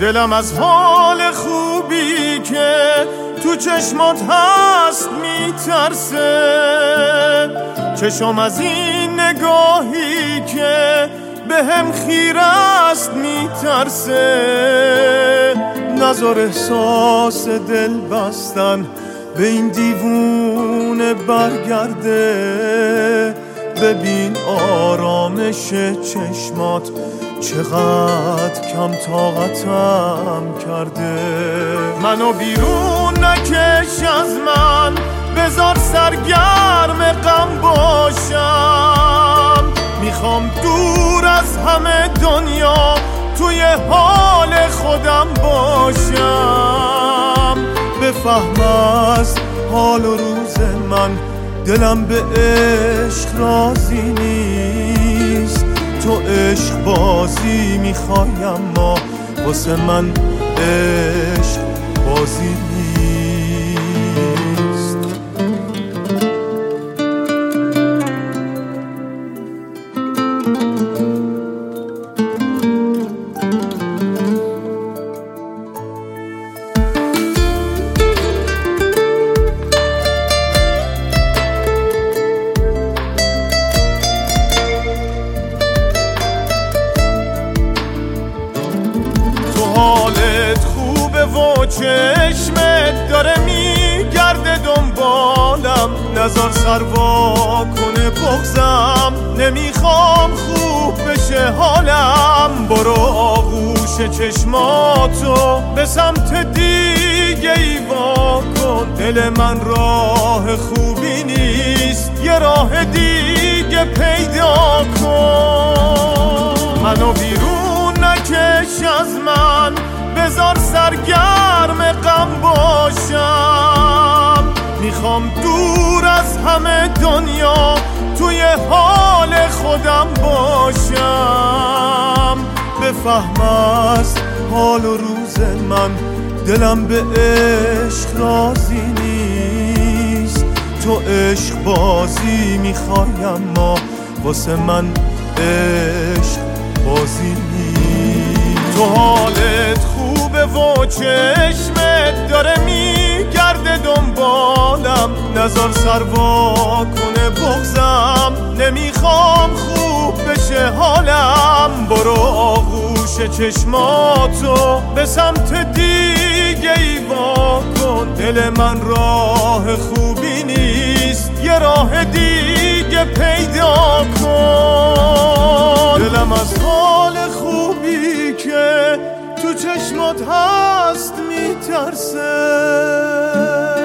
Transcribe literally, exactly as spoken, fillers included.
دلم از حال خوبی که تو چشمات هست میترسه، چشم از این نگاهی که به هم خیره است میترسه. نذار احساس دل بستن به این دیوونه برگرده، ببین آرامش چشمات چقدر کم طاقتم کرده. منو بیرون نکش از من، بذار سرگرم غم باشم. میخوام دور از همه دنیا توی حال خودم باشم. بفهم از حال و روز من، دلم به عشق راضی نیست. تو عشق بازی میخوای اما واسه من عشق بازی نیست. حالت خوبه و چشمت داره میگرده دنبالم، نظر سروا کنه بغزم، نمیخوام خوب بشه حالم. برو آغوش چشماتو به سمت دیگه ای وا کن، دل من راه خوبی نیست، یه راه دیگه پیدا کن. منو بیرون نکش از من، بذار سرگرم غم باشم. میخوام دور از همه دنیا توی حال خودم باشم. بفهم از حال و روز من، دلم به عشق راضی نیست. تو عشق بازی میخوای اما واسه من عشق بازی نیست. تو حالت خوبه و چشمت داره میگرده دنبالم، نظر سروا کنه بغزم، نمیخوام خوب بشه حالم. برو آغوش چشماتو به سمت دیگه ای وا کن، دل من راه خوبی نیست، یه راه دیگه پیدا کن. دلم از حال خوبی که تو چشمات هست میترسه.